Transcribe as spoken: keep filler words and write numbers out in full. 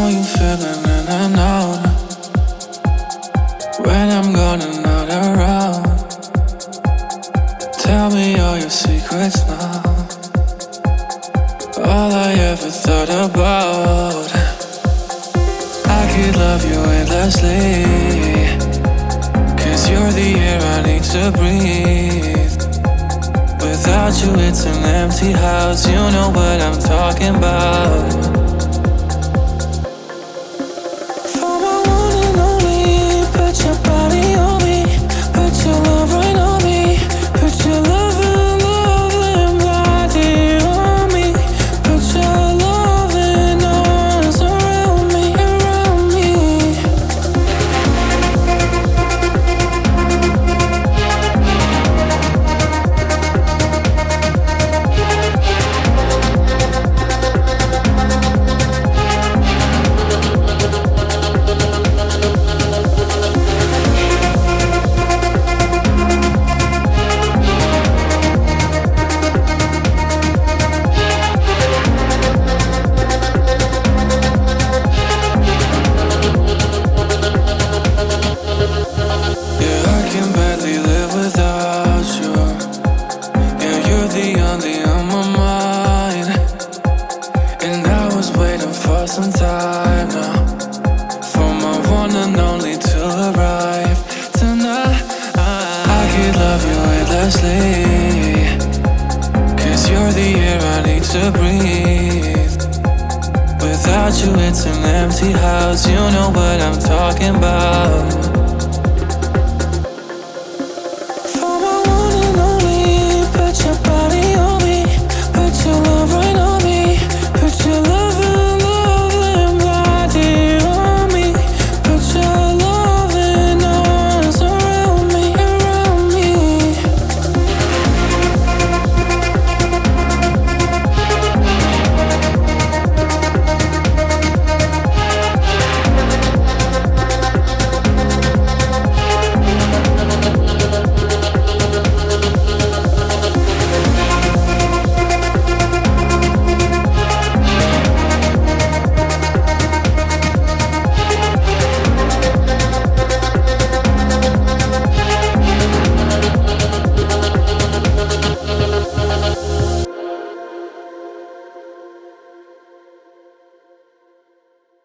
know you feeling in and out when I'm gone and not around. Tell me all your secrets now, all I ever thought about. I could love you endlessly, cause you're the air I need to breathe. Without you it's an empty house, you know what I'm talking about. Some time now for my one and only to arrive tonight. I could love you endlessly, cause you're the air I need to breathe. Without you it's an empty house, you know what I'm talking about.